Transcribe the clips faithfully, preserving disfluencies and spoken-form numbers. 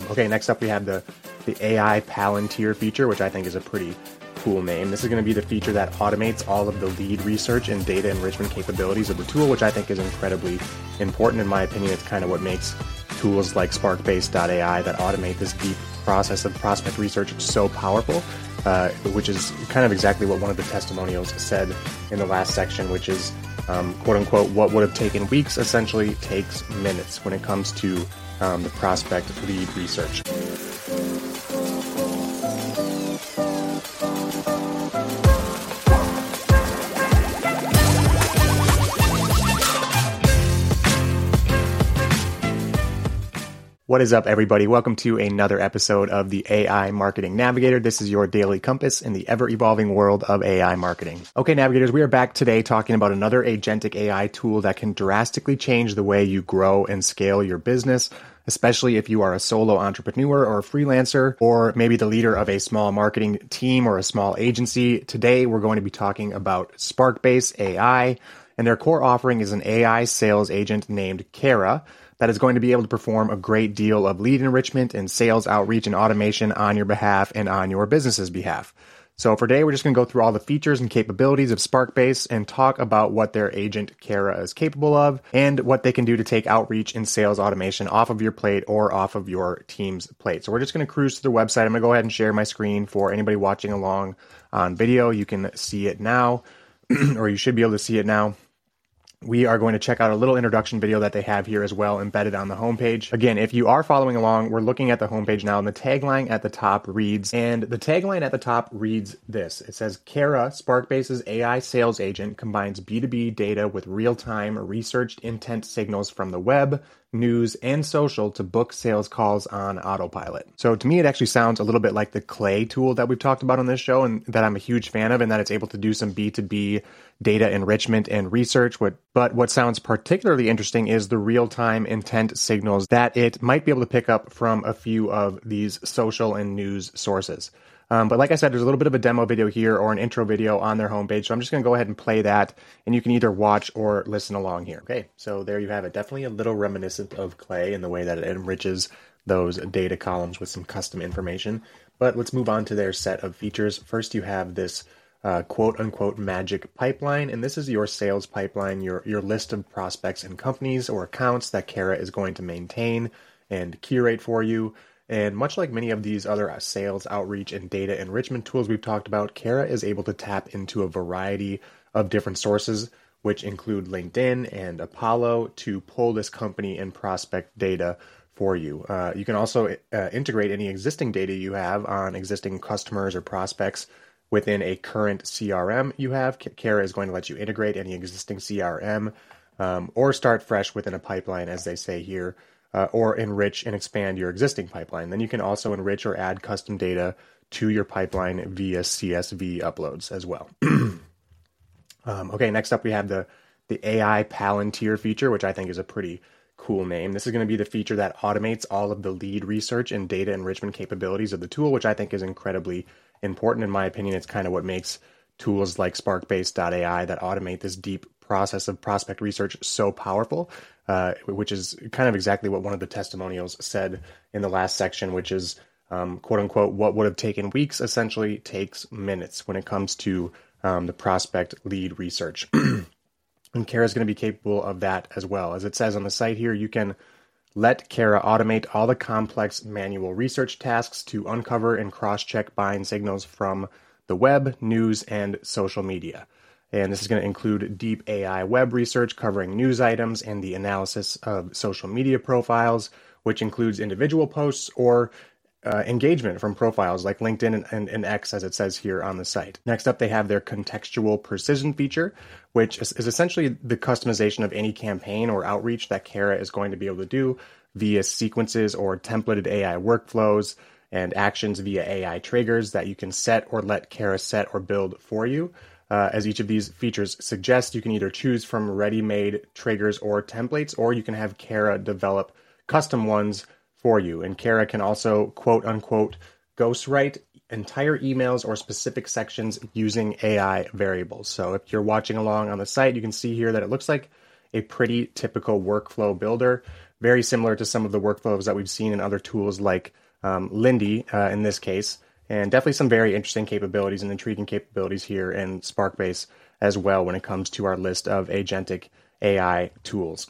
Okay, next up we have the, the A I Palantir feature, which I think is a pretty cool name. This is going to be the feature that automates all of the lead research and data enrichment capabilities of the tool, which I think is incredibly important. In my opinion, it's kind of what makes tools like Sparkbase dot A I that automate this deep process of prospect research so powerful, uh, which is kind of exactly what one of the testimonials said in the last section, which is, um, quote unquote, what would have taken weeks essentially takes minutes when it comes to um, the prospect lead research. What is up, everybody? Welcome to another episode of the A I Marketing Navigator. This is your daily compass in the ever-evolving world of A I marketing. Okay, Navigators, we are back today talking about another agentic A I tool that can drastically change the way you grow and scale your business, especially if you are a solo entrepreneur or a freelancer, or maybe the leader of a small marketing team or a small agency. Today, we're going to be talking about Sparkbase A I, and their core offering is an A I sales agent named Kara that is going to be able to perform a great deal of lead enrichment and sales outreach and automation on your behalf and on your business's behalf. So for today, we're just going to go through all the features and capabilities of Sparkbase and talk about what their agent Kara is capable of and what they can do to take outreach and sales automation off of your plate or off of your team's plate. So we're just going to cruise to their website. I'm going to go ahead and share my screen for anybody watching along on video. You can see it now, or you should be able to see it now. We are going to check out a little introduction video that they have here as well, embedded on the homepage. Again, if you are following along, we're looking at the homepage now, and the tagline at the top reads, and the tagline at the top reads this. It says, Kara, Sparkbase's A I sales agent, combines B two B data with real-time researched intent signals from the web, news, and social to book sales calls on autopilot. So to me, it actually sounds a little bit like the Clay tool that we've talked about on this show and that I'm a huge fan of, and that it's able to do some B two B data enrichment and research. What, but what sounds particularly interesting is the real-time intent signals that it might be able to pick up from a few of these social and news sources. Um, but like I said, there's a little bit of a demo video here or an intro video on their homepage. So I'm just going to go ahead and play that, and you can either watch or listen along here. Okay, so there you have it. Definitely a little reminiscent of Clay in the way that it enriches those data columns with some custom information. But let's move on to their set of features. First, you have this uh, quote-unquote magic pipeline, and this is your sales pipeline, your, your list of prospects and companies or accounts that Kara is going to maintain and curate for you. And much like many of these other sales outreach and data enrichment tools we've talked about, Kara is able to tap into a variety of different sources, which include LinkedIn and Apollo, to pull this company and prospect data for you. Uh, you can also uh, integrate any existing data you have on existing customers or prospects within a current C R M you have. Kara is going to let you integrate any existing C R M um, or start fresh within a pipeline, as they say here. Uh, or enrich and expand your existing pipeline. Then you can also enrich or add custom data to your pipeline via C S V uploads as well. um, okay, next up we have the, the A I Palantir feature, which I think is a pretty cool name. This is going to be the feature that automates all of the lead research and data enrichment capabilities of the tool, which I think is incredibly important. In my opinion, it's kind of what makes tools like Sparkbase dot A I that automate this deep process of prospect research so powerful, uh, which is kind of exactly what one of the testimonials said in the last section, which is, um, quote unquote, what would have taken weeks essentially takes minutes when it comes to um, the prospect lead research. And Kara is going to be capable of that as well. As it says on the site here, you can let Kara automate all the complex manual research tasks to uncover and cross-check buying signals from the web, news, and social media. And this is going to include deep A I web research covering news items and the analysis of social media profiles, which includes individual posts or uh, engagement from profiles like LinkedIn and, and, and X, as it says here on the site. Next up, they have their contextual precision feature, which is, is essentially the customization of any campaign or outreach that Kara is going to be able to do via sequences or templated A I workflows and actions via A I triggers that you can set or let Kara set or build for you. Uh, as each of these features suggests, you can either choose from ready-made triggers or templates, or you can have Kara develop custom ones for you. And Kara can also, quote-unquote, ghostwrite entire emails or specific sections using A I variables. So if you're watching along on the site, you can see here that it looks like a pretty typical workflow builder very similar to some of the workflows that we've seen in other tools like um, Lindy uh, in this case, and definitely some very interesting capabilities and intriguing capabilities here in Sparkbase as well when it comes to our list of agentic A I tools.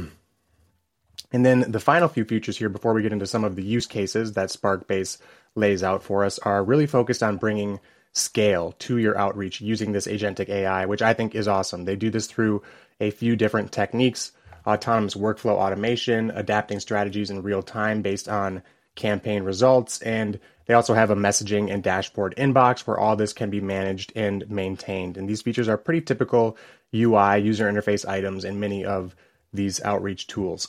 And then the final few features here before we get into some of the use cases that Sparkbase lays out for us are really focused on bringing scale to your outreach using this agentic A I, which I think is awesome. They do this through a few different techniques: autonomous workflow automation, adapting strategies in real time based on campaign results, and they also have a messaging and dashboard inbox where all this can be managed and maintained. And these features are pretty typical U I, user interface items in many of these outreach tools.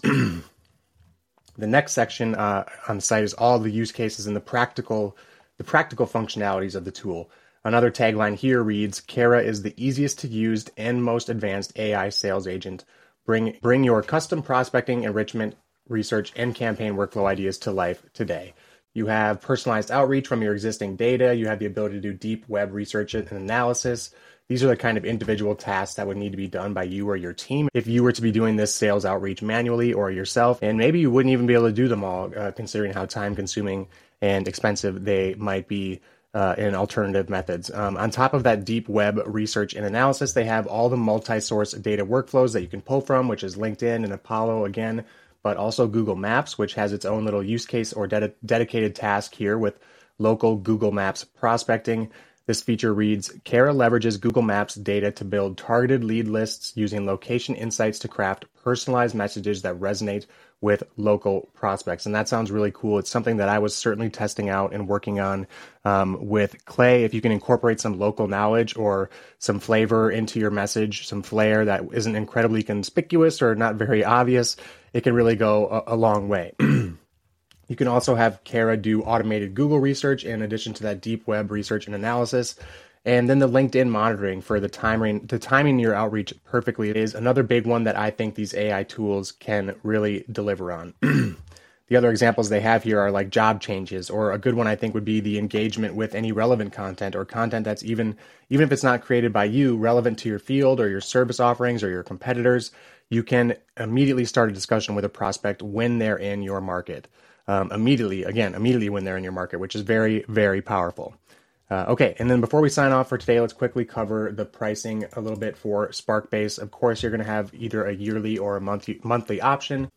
The next section uh, on the site is all the use cases and the practical, the practical functionalities of the tool. Another tagline here reads, Kara is the easiest to use and most advanced A I sales agent. Bring, bring your custom prospecting, enrichment, research, and campaign workflow ideas to life today. You have personalized outreach from your existing data. You have the ability to do deep web research and analysis. These are the kind of individual tasks that would need to be done by you or your team if you were to be doing this sales outreach manually or yourself. And maybe you wouldn't even be able to do them all, uh, considering how time consuming and expensive they might be uh, in alternative methods. Um, on top of that deep web research and analysis, they have all the multi-source data workflows that you can pull from, which is LinkedIn and Apollo again, but also Google Maps, which has its own little use case or ded- dedicated task here with local Google Maps prospecting. This feature reads, Kara leverages Google Maps data to build targeted lead lists using location insights to craft personalized messages that resonate with local prospects. And that sounds really cool. It's something that I was certainly testing out and working on um, with Clay. If you can incorporate some local knowledge or some flavor into your message, some flair that isn't incredibly conspicuous or not very obvious, it can really go a, a long way. You can also have Kara do automated Google research in addition to that deep web research and analysis. And then the LinkedIn monitoring for the timing, the timing your outreach perfectly is another big one that I think these A I tools can really deliver on. The other examples they have here are like job changes, or a good one I think would be the engagement with any relevant content or content that's even, even if it's not created by you, relevant to your field or your service offerings or your competitors. You can immediately start a discussion with a prospect when they're in your market. Um, immediately, again, immediately when they're in your market, which is very, very powerful. Uh, okay, and then before we sign off for today, let's quickly cover the pricing a little bit for Sparkbase. Of course, you're going to have either a yearly or a monthly monthly option.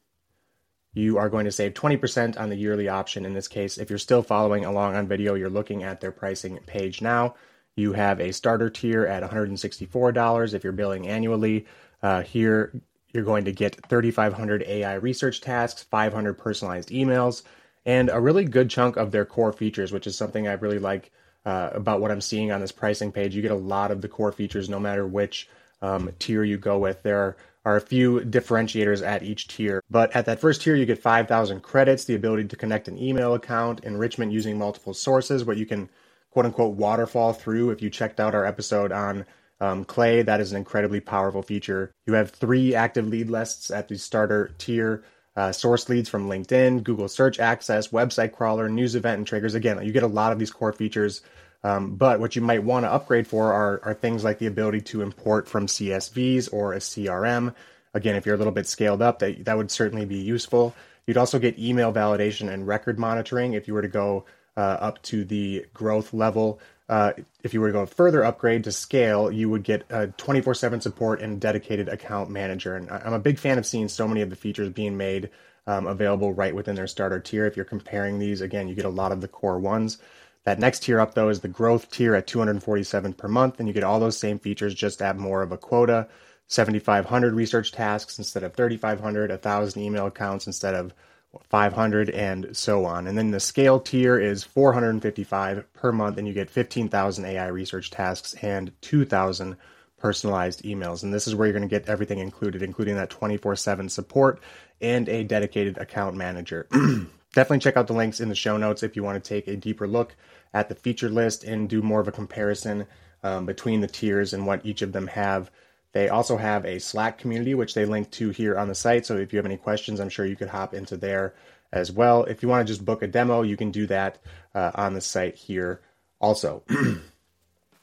You are going to save twenty percent on the yearly option. In this case, if you're still following along on video, you're looking at their pricing page now. You have a starter tier at one hundred sixty-four dollars if you're billing annually. Uh, here, you're going to get thirty-five hundred A I research tasks, five hundred personalized emails, and a really good chunk of their core features, which is something I really like uh, about what I'm seeing on this pricing page. You get a lot of the core features no matter which um, tier you go with. There are a few differentiators at each tier, but at that first tier, you get five thousand credits, the ability to connect an email account, enrichment using multiple sources, what you can quote unquote waterfall through. If you checked out our episode on Um, Clay, that is an incredibly powerful feature. You have three active lead lists at the starter tier, uh, source leads from LinkedIn, Google Search Access, website crawler, news event, and triggers. Again, you get a lot of these core features, um, but what you might want to upgrade for are, are things like the ability to import from C S Vs or a C R M. Again, if you're a little bit scaled up, that, that would certainly be useful. You'd also get email validation and record monitoring if you were to go uh, up to the growth level. Uh, if you were to go further upgrade to scale, you would get a twenty-four seven support and dedicated account manager. And I'm a big fan of seeing so many of the features being made um, available right within their starter tier. If you're comparing these, again, you get a lot of the core ones. That next tier up, though, is the growth tier at two hundred forty-seven dollars per month, and you get all those same features, just at more of a quota. seventy-five hundred research tasks instead of thirty-five hundred, one thousand email accounts instead of five hundred, and so on. And then the scale tier is four hundred fifty-five per month, and you get fifteen thousand A I research tasks and two thousand personalized emails. And this is where you're going to get everything included, including that twenty-four seven support and a dedicated account manager. Definitely check out the links in the show notes if you want to take a deeper look at the feature list and do more of a comparison um, between the tiers and what each of them have. They also have a Slack community, which they link to here on the site. So if you have any questions, I'm sure you could hop into there as well. If you want to just book a demo, you can do that uh, on the site here also.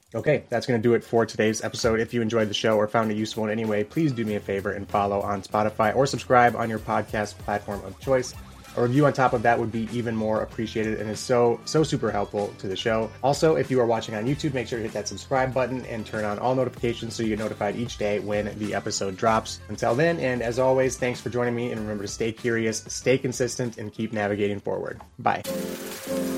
Okay, that's going to do it for today's episode. If you enjoyed the show or found it useful in any way, please do me a favor and follow on Spotify or subscribe on your podcast platform of choice. A review on top of that would be even more appreciated and is so, so super helpful to the show. Also, if you are watching on YouTube, make sure to hit that subscribe button and turn on all notifications so you get notified each day when the episode drops. Until then, and as always, thanks for joining me, and remember to stay curious, stay consistent, and keep navigating forward. Bye.